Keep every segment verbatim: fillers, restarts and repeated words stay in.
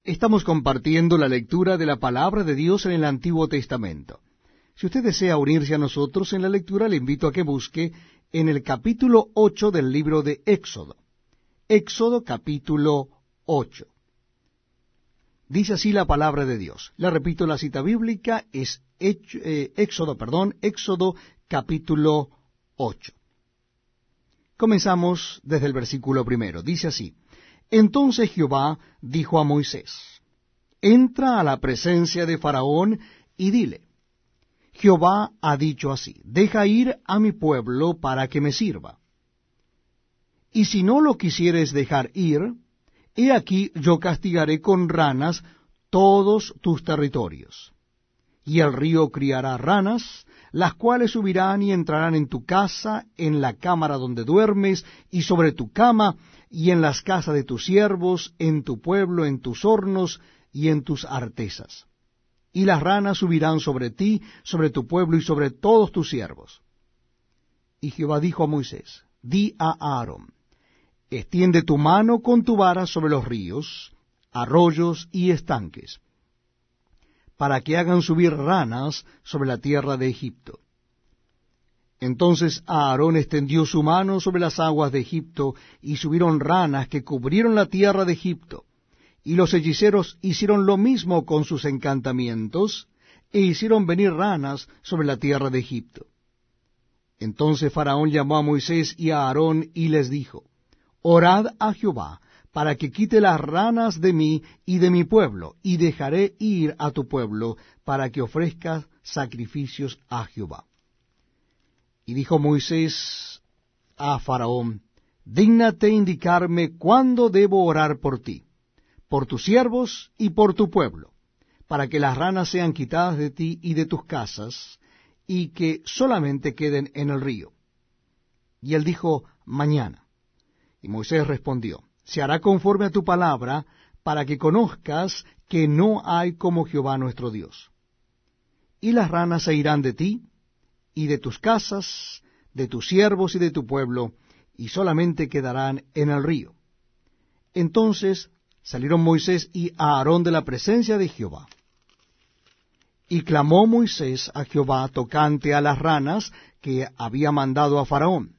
Estamos compartiendo la lectura de la palabra de Dios en el Antiguo Testamento. Si usted desea unirse a nosotros en la lectura, le invito a que busque en el capítulo ocho del libro de Éxodo. Éxodo capítulo ocho. Dice así la palabra de Dios. Le repito, la cita bíblica es Hecho, eh, Éxodo, perdón, Éxodo capítulo ocho. Comenzamos desde el versículo primero. Dice así: Entonces Jehová dijo a Moisés: Entra a la presencia de Faraón y dile: Jehová ha dicho así: Deja ir a mi pueblo para que me sirva. Y si no lo quisieres dejar ir, he aquí yo castigaré con ranas todos tus territorios. Y el río criará ranas, las cuales subirán y entrarán en tu casa, en la cámara donde duermes, y sobre tu cama, y en las casas de tus siervos, en tu pueblo, en tus hornos, y en tus artesas. Y las ranas subirán sobre ti, sobre tu pueblo, y sobre todos tus siervos. Y Jehová dijo a Moisés: Di a Aarón: Extiende tu mano con tu vara sobre los ríos, arroyos y estanques, para que hagan subir ranas sobre la tierra de Egipto. Entonces Aarón extendió su mano sobre las aguas de Egipto, y subieron ranas que cubrieron la tierra de Egipto. Y los hechiceros hicieron lo mismo con sus encantamientos, e hicieron venir ranas sobre la tierra de Egipto. Entonces Faraón llamó a Moisés y a Aarón, y les dijo: Orad a Jehová, para que quite las ranas de mí y de mi pueblo, y dejaré ir a tu pueblo, para que ofrezcas sacrificios a Jehová. Y dijo Moisés a Faraón: Dígnate indicarme cuándo debo orar por ti, por tus siervos y por tu pueblo, para que las ranas sean quitadas de ti y de tus casas, y que solamente queden en el río. Y él dijo: Mañana. Y Moisés respondió: Se hará conforme a tu palabra, para que conozcas que no hay como Jehová nuestro Dios. Y las ranas se irán de ti, y de tus casas, de tus siervos y de tu pueblo, y solamente quedarán en el río. Entonces salieron Moisés y Aarón de la presencia de Jehová. Y clamó Moisés a Jehová tocante a las ranas que había mandado a Faraón.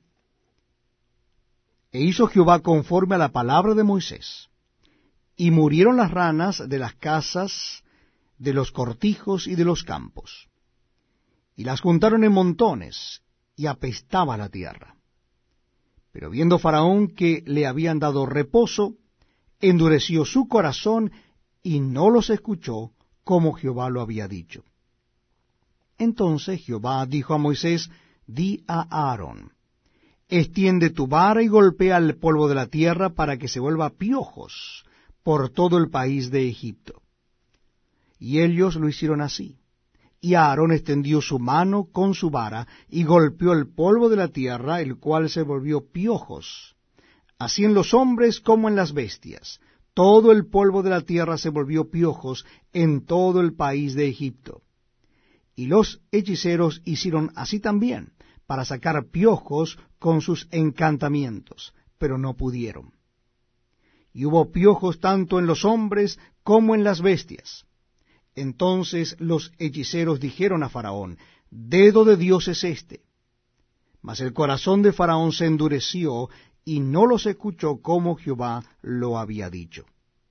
E hizo Jehová conforme a la palabra de Moisés. Y murieron las ranas de las casas, de los cortijos y de los campos. Y las juntaron en montones, y apestaba la tierra. Pero viendo Faraón que le habían dado reposo, endureció su corazón, y no los escuchó, como Jehová lo había dicho. Entonces Jehová dijo a Moisés: Di a Aarón: Extiende tu vara y golpea el polvo de la tierra, para que se vuelva piojos por todo el país de Egipto. Y ellos lo hicieron así. Y Aarón extendió su mano con su vara, y golpeó el polvo de la tierra, el cual se volvió piojos, así en los hombres como en las bestias. Todo el polvo de la tierra se volvió piojos en todo el país de Egipto. Y los hechiceros hicieron así también, para sacar piojos con sus encantamientos, pero no pudieron. Y hubo piojos tanto en los hombres como en las bestias. Entonces los hechiceros dijeron a Faraón: Dedo de Dios es este. Mas el corazón de Faraón se endureció, y no los escuchó como Jehová lo había dicho.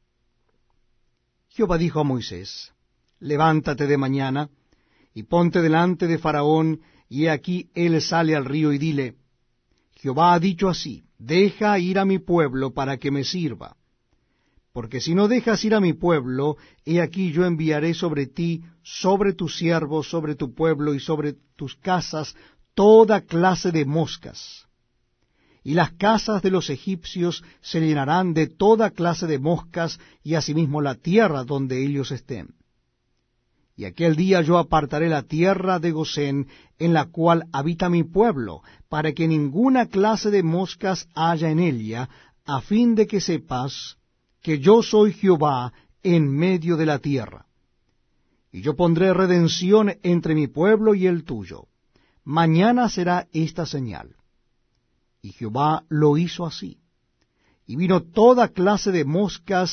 Jehová dijo a Moisés: Levántate de mañana, y ponte delante de Faraón, y he aquí él sale al río, y dile: Jehová ha dicho así: Deja ir a mi pueblo para que me sirva. Porque si no dejas ir a mi pueblo, he aquí yo enviaré sobre ti, sobre tus siervos, sobre tu pueblo y sobre tus casas, toda clase de moscas. Y las casas de los egipcios se llenarán de toda clase de moscas, y asimismo la tierra donde ellos estén. Y aquel día yo apartaré la tierra de Gosén, en la cual habita mi pueblo, para que ninguna clase de moscas haya en ella, a fin de que sepas que yo soy Jehová en medio de la tierra. Y yo pondré redención entre mi pueblo y el tuyo. Mañana será esta señal. Y Jehová lo hizo así. Y vino toda clase de moscas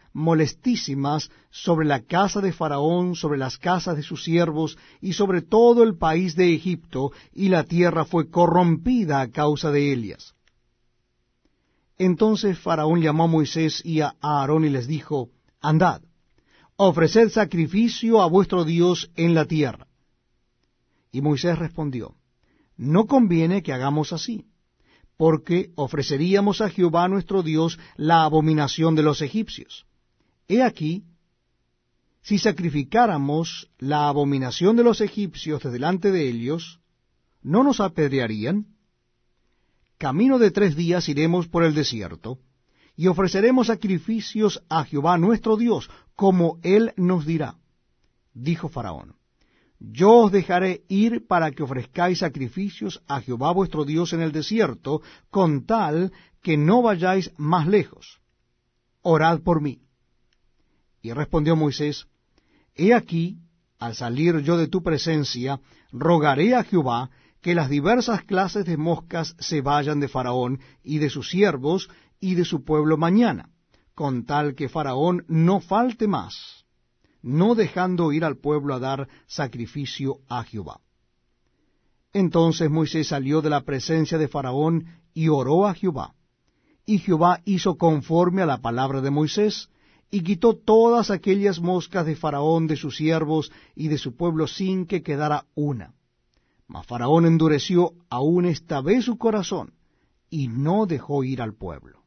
molestísimas sobre la casa de Faraón, sobre las casas de sus siervos, y sobre todo el país de Egipto, y la tierra fue corrompida a causa de ellas. Entonces Faraón llamó a Moisés y a Aarón y les dijo, Andad, ofreced sacrificio a vuestro Dios en la tierra. Y Moisés respondió, No conviene que hagamos así, porque ofreceríamos a Jehová nuestro Dios la abominación de los egipcios. He aquí, si sacrificáramos la abominación de los egipcios de delante de ellos, ¿no nos apedrearían? Camino de tres días iremos por el desierto, y ofreceremos sacrificios a Jehová nuestro Dios, como él nos dirá. Dijo Faraón, Yo os dejaré ir para que ofrezcáis sacrificios a Jehová vuestro Dios en el desierto, con tal que no vayáis más lejos. Orad por mí. Y respondió Moisés, He aquí, al salir yo de tu presencia, rogaré a Jehová que las diversas clases de moscas se vayan de Faraón y de sus siervos y de su pueblo mañana, con tal que Faraón no falte más, no dejando ir al pueblo a dar sacrificio a Jehová. Entonces Moisés salió de la presencia de Faraón y oró a Jehová. Y Jehová hizo conforme a la palabra de Moisés, y quitó todas aquellas moscas de Faraón, de sus siervos y de su pueblo, sin que quedara una. Mas Faraón endureció aún esta vez su corazón, y no dejó ir al pueblo.